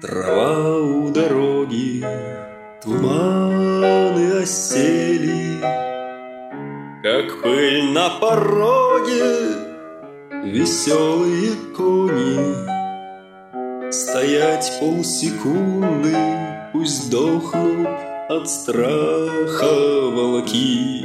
Трава у дороги, туманы осели, как пыль на пороге, веселые кони. Стоять полсекунды, пусть дохнут от страха волки.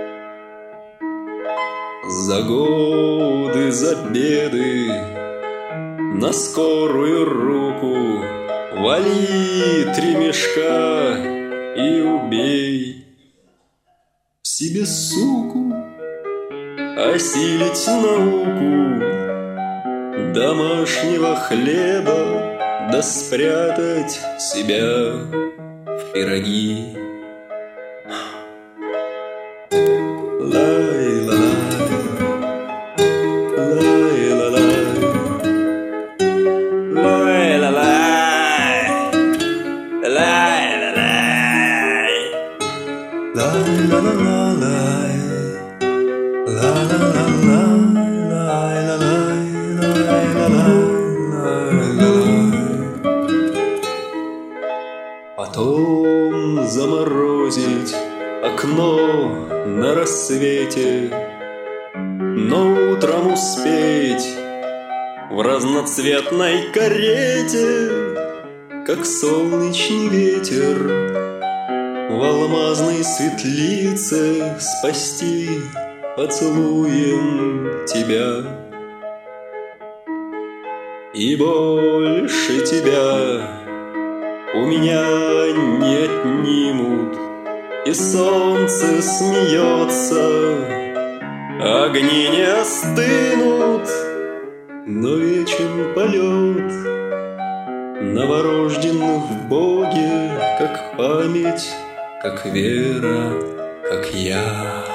За годы, за беды, на скорую руку вали 3 мешка и убей в себе суку, осилить науку домашнего хлеба, да спрятать себя в пироги. Потом заморозить окно на рассвете, но утром успеть в разноцветной карете, как солнечный ветер в алмазной светлице, спасти поцелуем тебя. И больше тебя у меня не отнимут, и солнце смеется, огни не остынут, но вечен полет новорожденных в Боге, как память, как вера, как я.